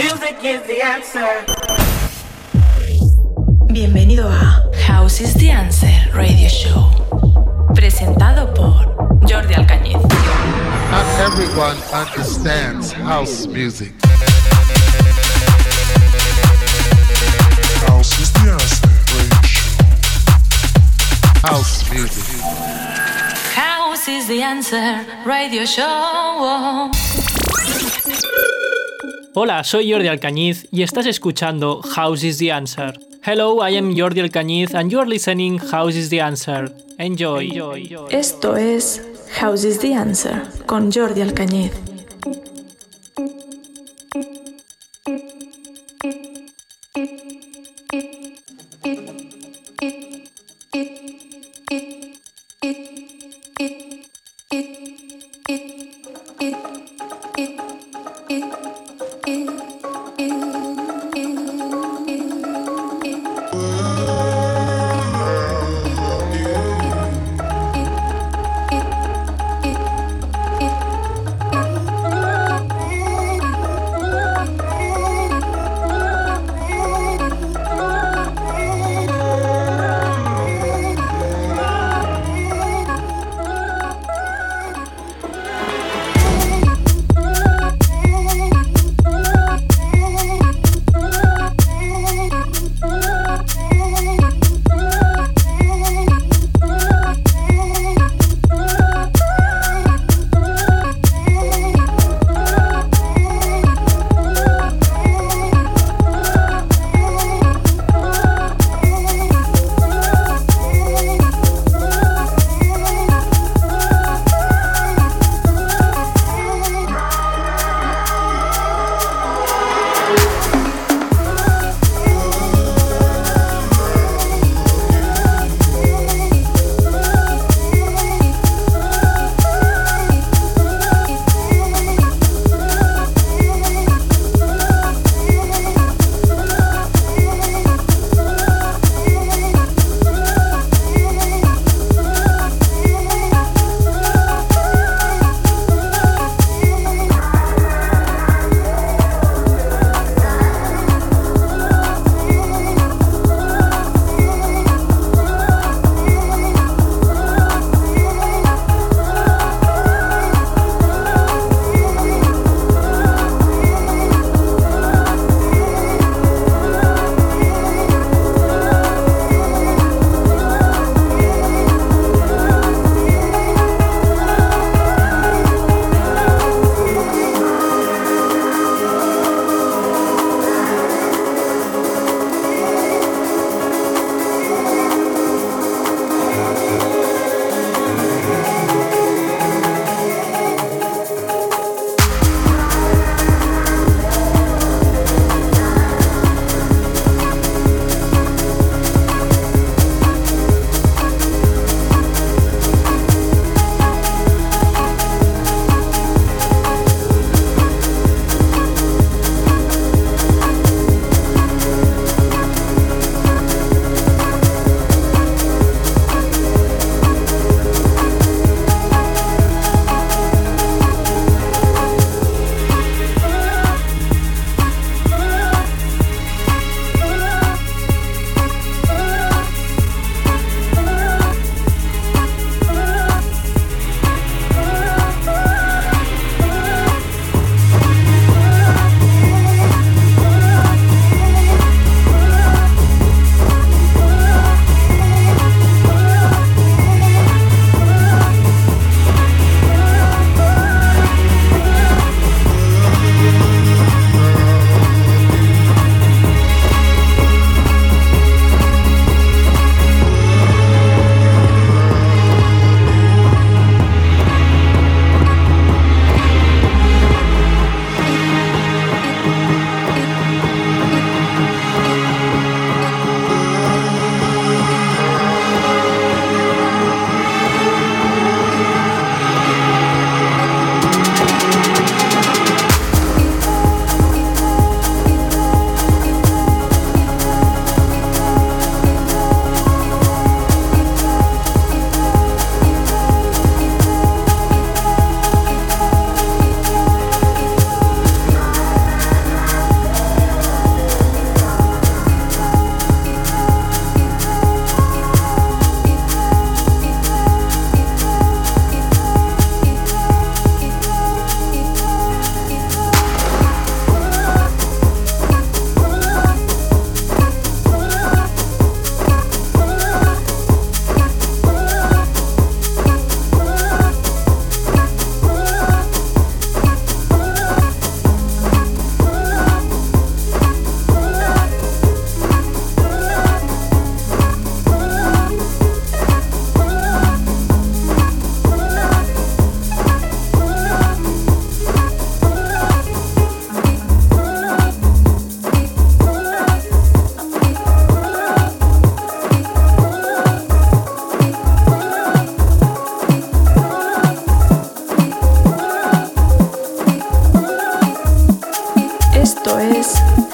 Music is the answer. Bienvenido a House is the Answer Radio Show, presentado por Jordi Alcañiz. Not everyone understands house music. House is the Answer Radio Show. House music. House is the Answer Radio Show. Hola, soy Jordi Alcañiz y estás escuchando House is the Answer. Hello, I am Jordi Alcañiz and you are listening House is the Answer. Enjoy. Esto es House is the Answer con Jordi Alcañiz.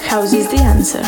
House is the answer.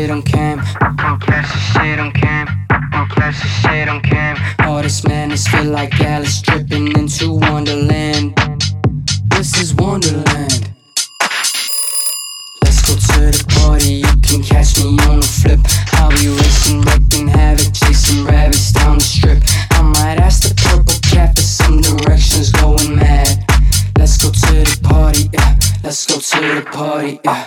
shit on cam. Don't catch the shit on cam. Don't catch the shit on cam. All this madness feel like Alice tripping into Wonderland. This is Wonderland. Let's go to the party. You can catch me on the flip. I'll be racing, wrecking havoc, chasing rabbits down the strip. I might ask the purple cat for some directions, going mad. Let's go to the party, yeah. Let's go to the party, yeah.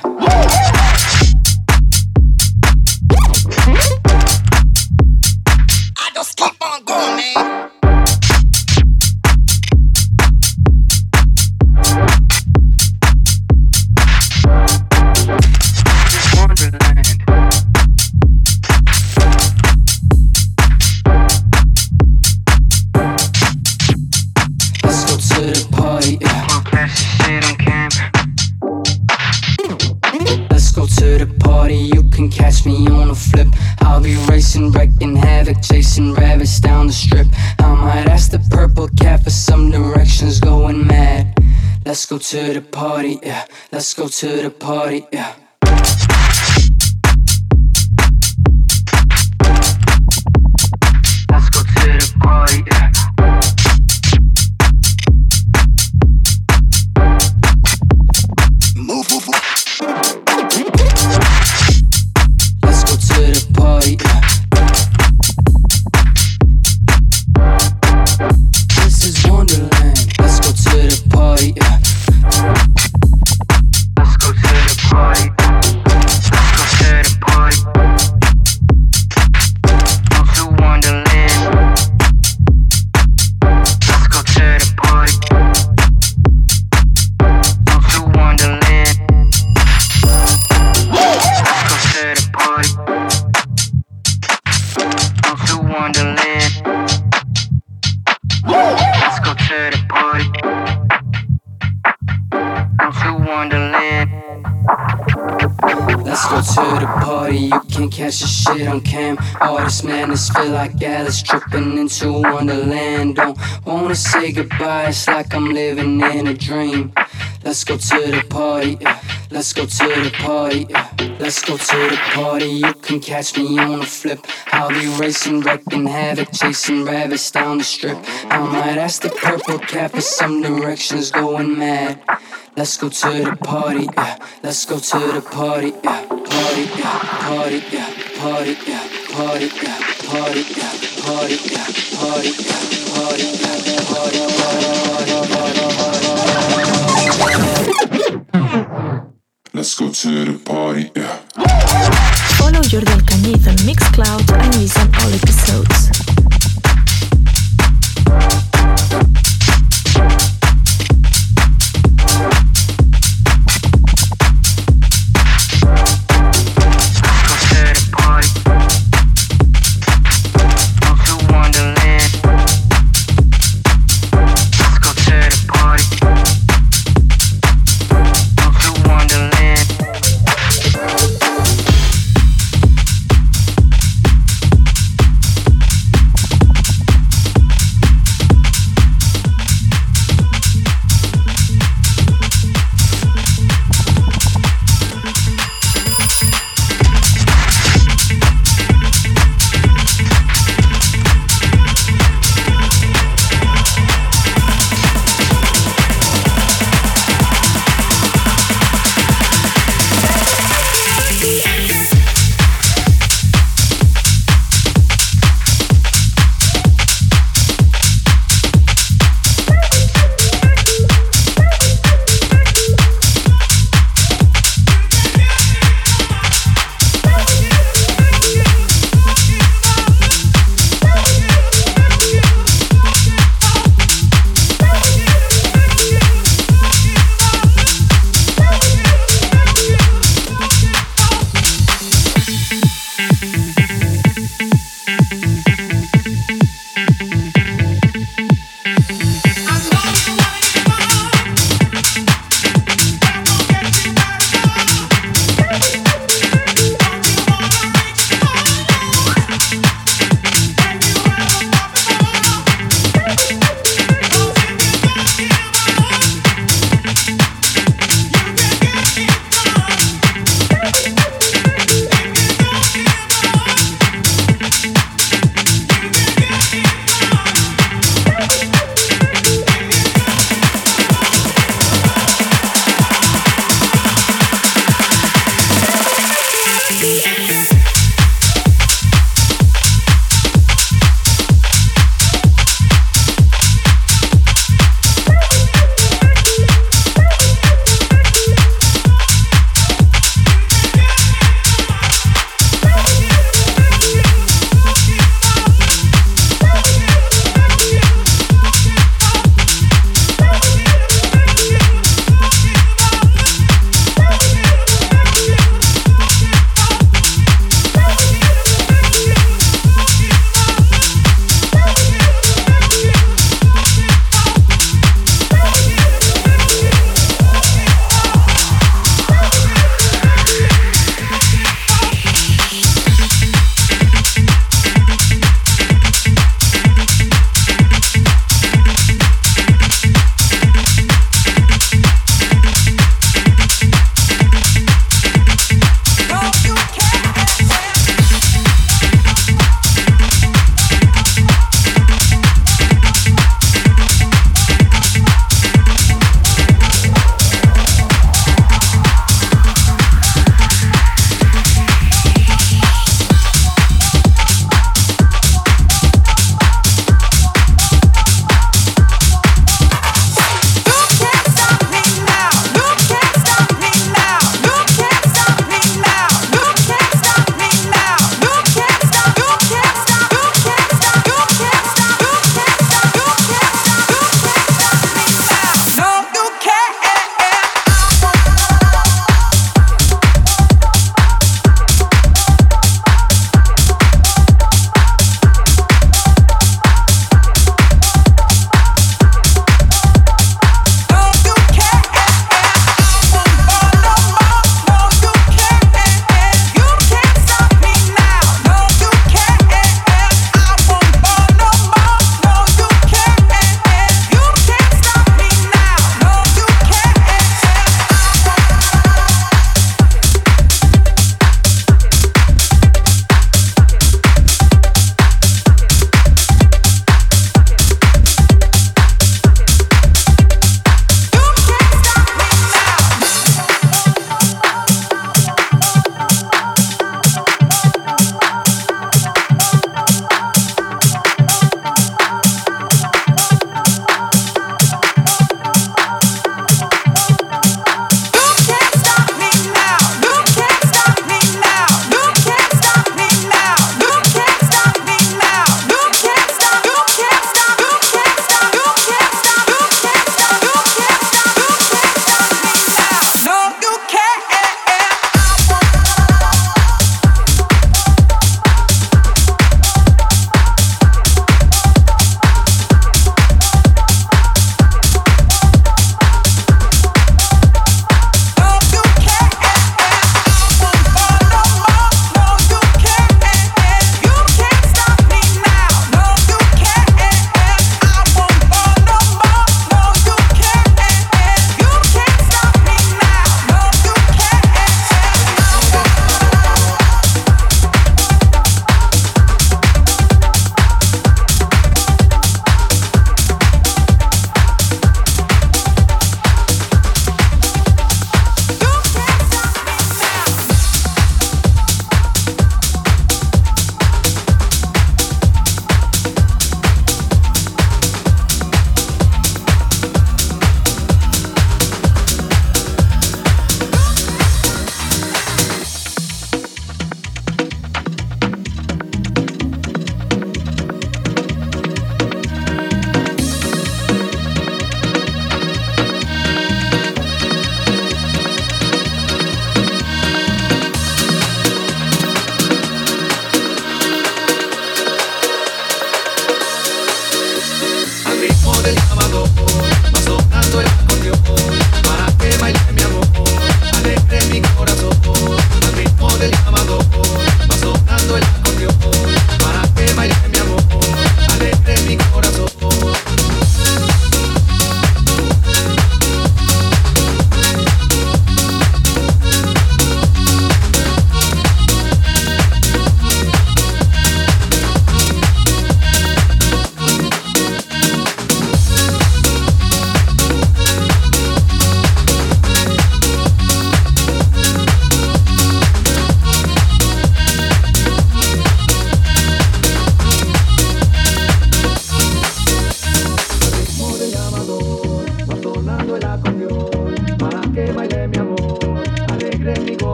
I just keep on going, man. Catch me on a flip. I'll be racing, wrecking havoc, chasing rabbits down the strip. I might ask the purple cat for some directions, going mad. Let's go to the party, yeah. Let's go to the party, yeah. Let's go to the party, yeah. Move, move, move. Party, yeah. This is Wonderland. Let's go to the party, yeah. Let's go to the party. Let's go to the party. Go to Wonderland. Let's go to the party. Go to Wonderland. Let's go to the party. Wonderland. Let's go to the party. Go to Wonderland. Let's go to the party. You can't catch the shit on cam. All this madness feel like Alice tripping into Wonderland. Don't wanna say goodbye. It's like I'm living in a dream. Let's go to the party. Let's go to the party. Let's go to the party. You can catch me on a flip. I'll be racing, wrecking havoc, chasing rabbits down the strip. I might ask the purple cat for some directions, going mad. Let's go to the party, yeah. Let's go to the party, yeah. Party, yeah. Party, yeah. Party, yeah. Party, yeah. Party, yeah. Party, yeah. Party, yeah. Party, yeah. Party, Let's go to the party, yeah. Follow Jordi Alcañiz on Mixcloud and listen all episodes.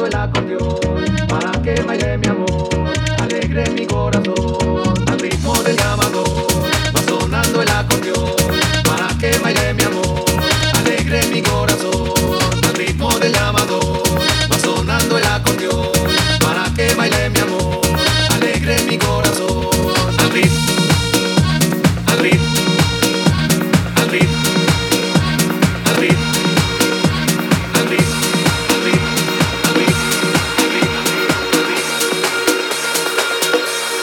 el acordeón para que baile mi amor, alegre mi corazón, al ritmo del llamador. Va sonando el acordeón para que baile mi amor, alegre mi corazón, al ritmo del llamador. Va sonando el acordeón para que baile mi amor, alegre mi corazón, al ritmo, al ritmo, al ritmo, al ritmo, al ritmo, al ritmo, al ritmo, al ritmo, al ritmo.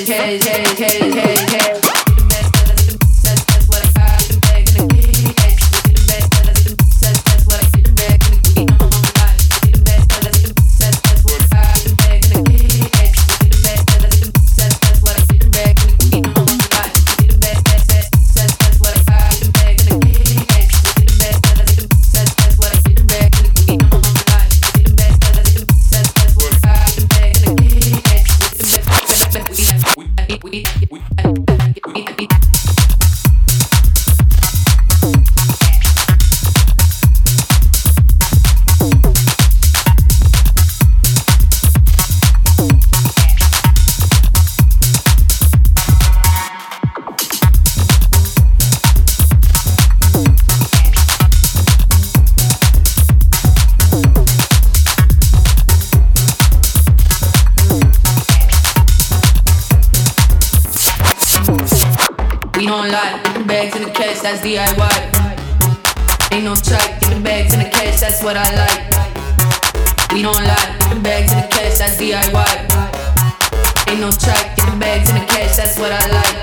That's DIY. Ain't no track, give the bags in the cash, that's what I like. We don't lie, give the bags in the cash, that's DIY. Ain't no track, give the bags in the cash, that's what I like.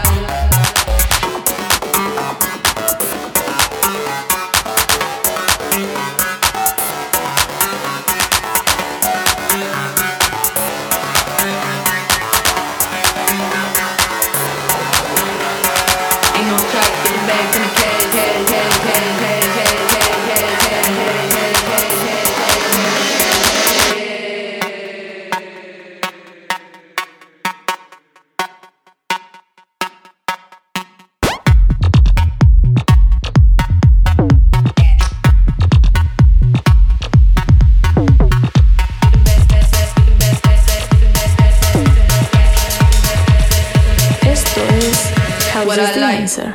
What I like. Answer.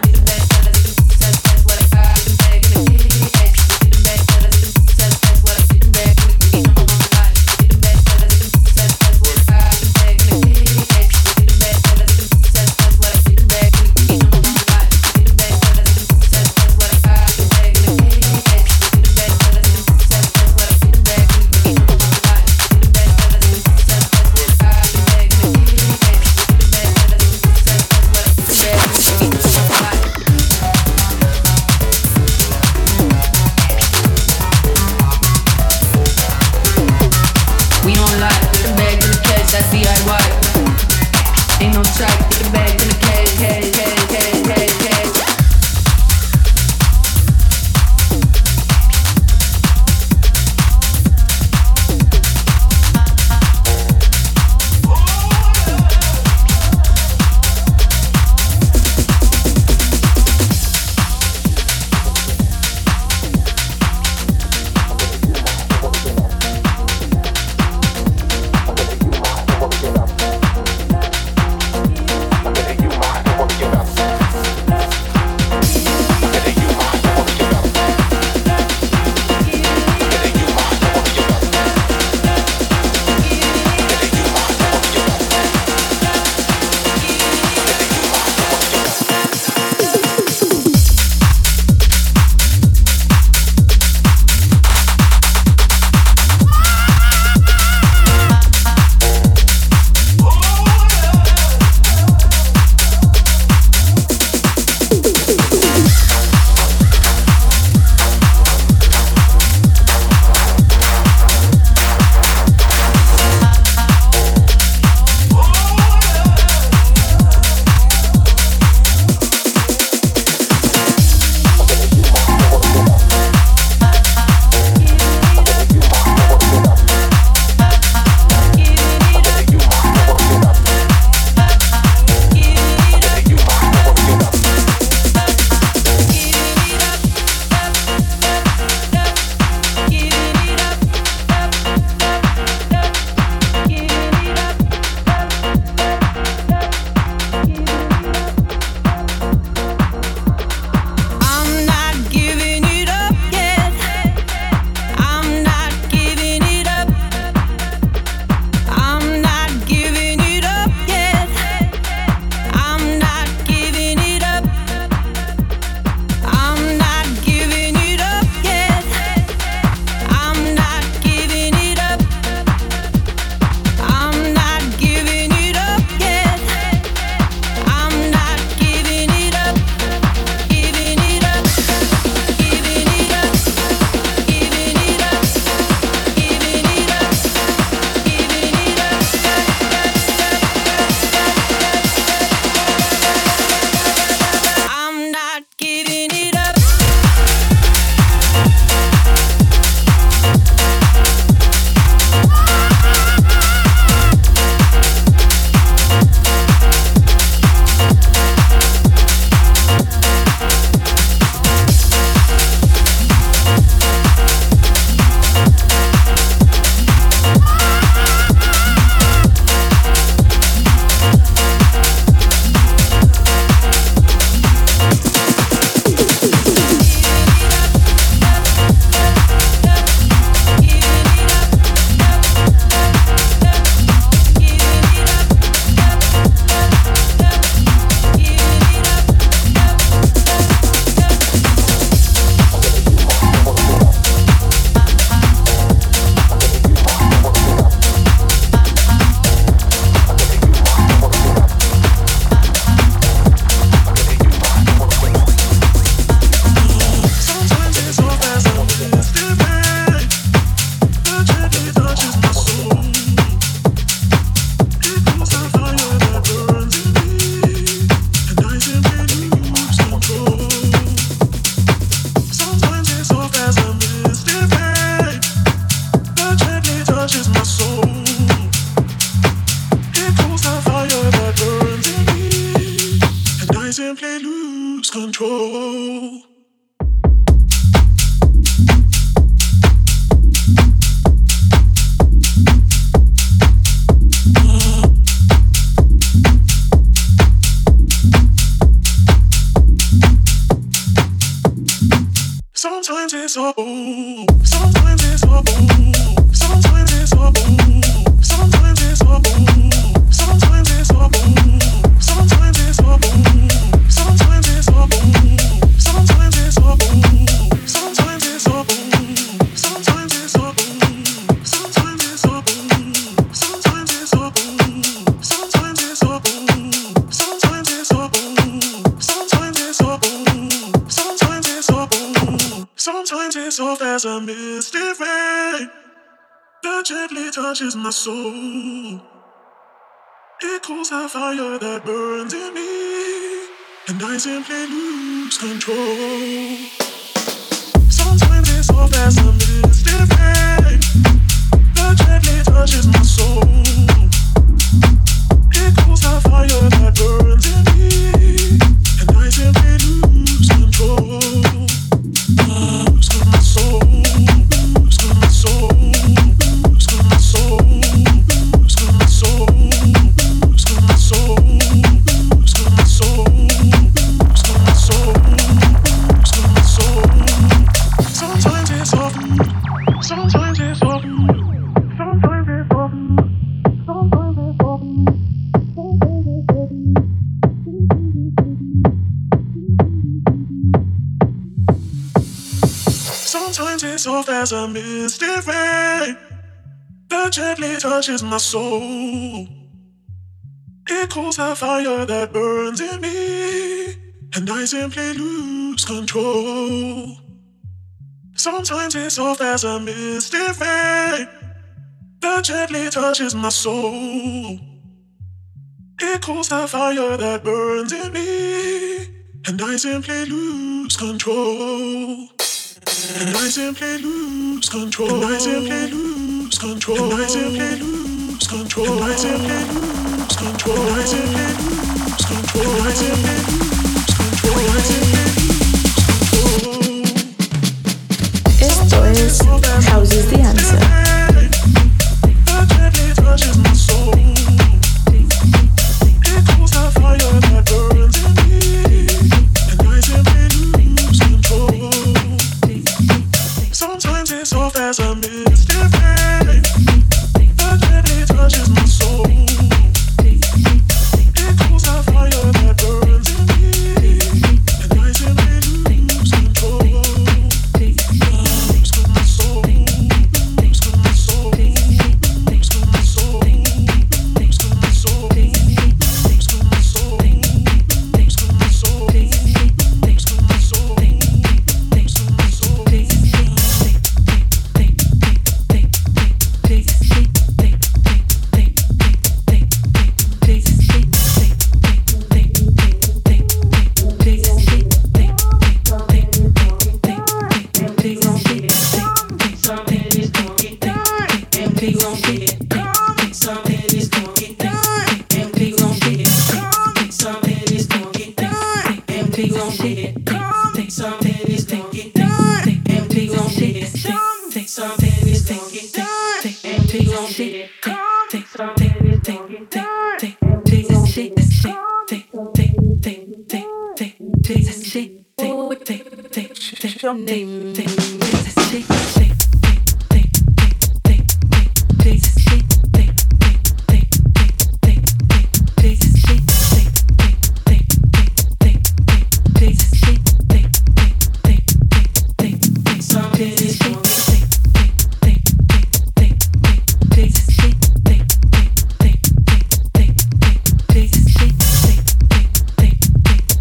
lose control. Sometimes it's a boom, sometimes it's a boom, sometimes it's a boom, sometimes it's a boom, sometimes it's a boom, sometimes it's a boom, sometimes it's a boom, sometimes it's a boom, sometimes it's a boom, sometimes it's a boom, sometimes it's a boom, sometimes it's a boom, sometimes it's a boom, sometimes it's a boom, sometimes it's a boom, sometimes it's a boom. Sometimes it's soft as a misty rain that gently touches my soul. It cools the fire that burns in me, and I simply lose control. Sometimes it's soft as a misty rain that gently touches my soul. It cools the fire that burns in me, and I simply lose control. Lose my soul, lose my soul, lose my soul, lose my soul, lose my soul, lose my soul, lose my soul, lose my soul. Sometimes it's soft, sometimes it's soft, sometimes it's soft, sometimes it's soft. Sometimes it's soft as a misty rain that gently touches my soul. It cools the fire that burns in me, and I simply lose control. Sometimes it's soft as a misty rain that gently touches my soul. It cools the fire that burns in me, and I simply lose control. And I simply lose control. And I simply lose control. And I simply lose control. And I simply lose control. And I simply lose control. And I simply lose control. And I simply lose control. Esto es House is the Answer. That gently touches my soul. It cools the fire that burns in me, and I simply lose control. Sometimes it's soft as a misty rain that gently touches my soul. It cools the fire that burns in me, and I simply lose control. Lose my soul, lose my soul, lose my soul, lose my soul, lose my soul, lose my soul, lose my soul, lose my soul.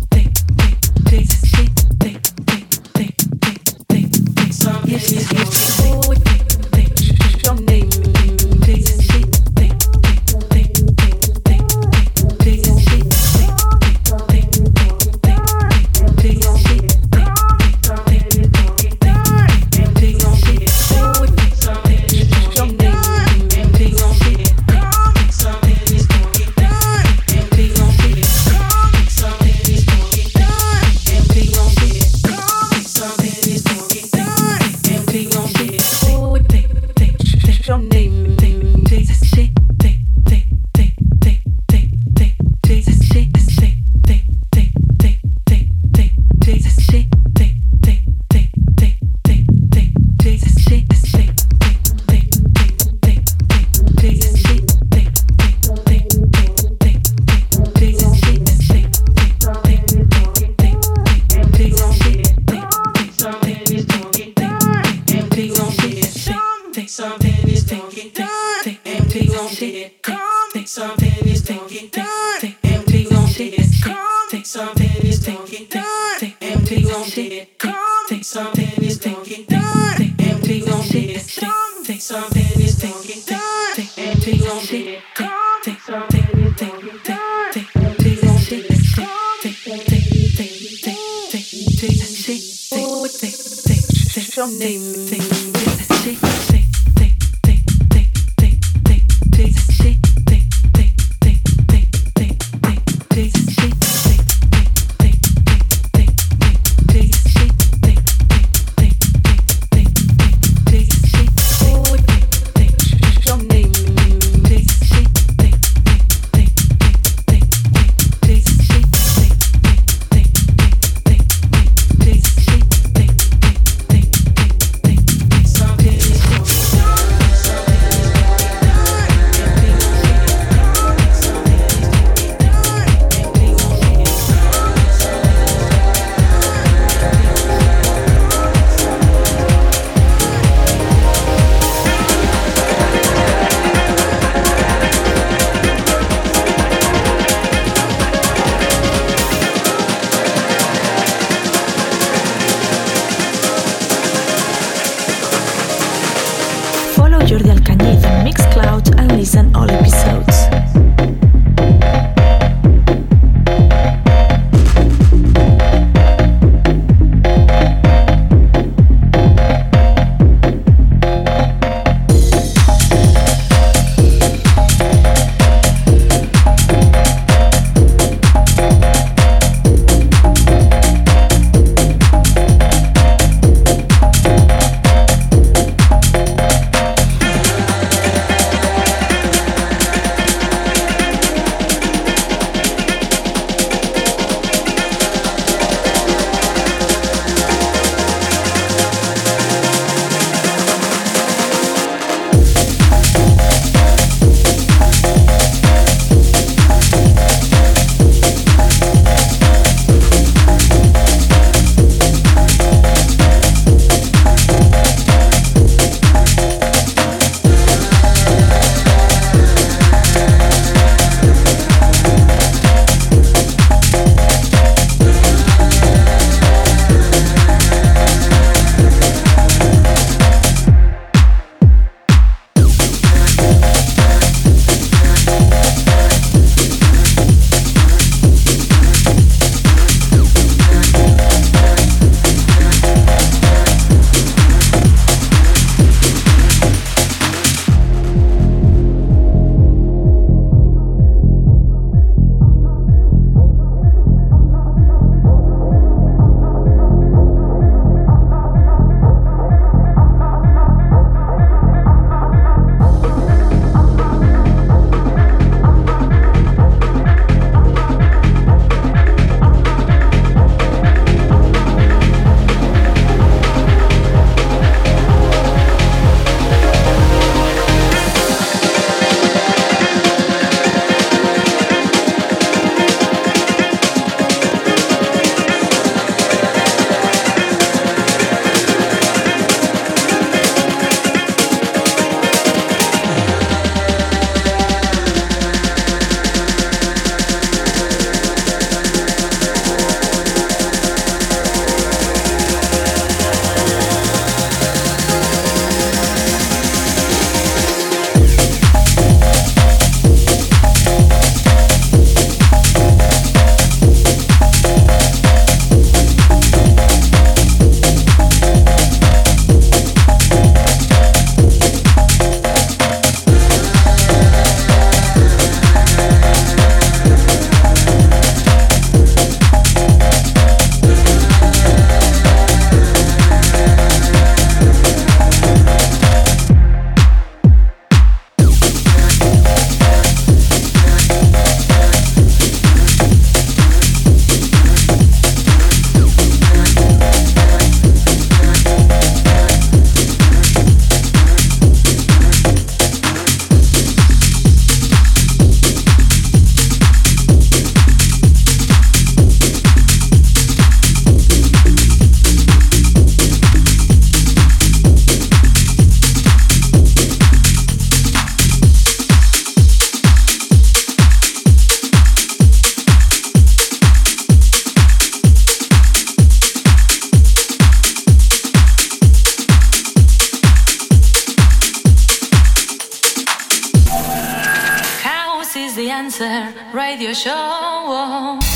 Yes. shit. Take something is take and take on shit. Take something is take and take on shit. Take something is take and take on shit. Take something is take and take on shit. Take something is take and take on shit. Take your name. Jordi Alcañiz on Mixcloud and listen all episodes. Radio Show.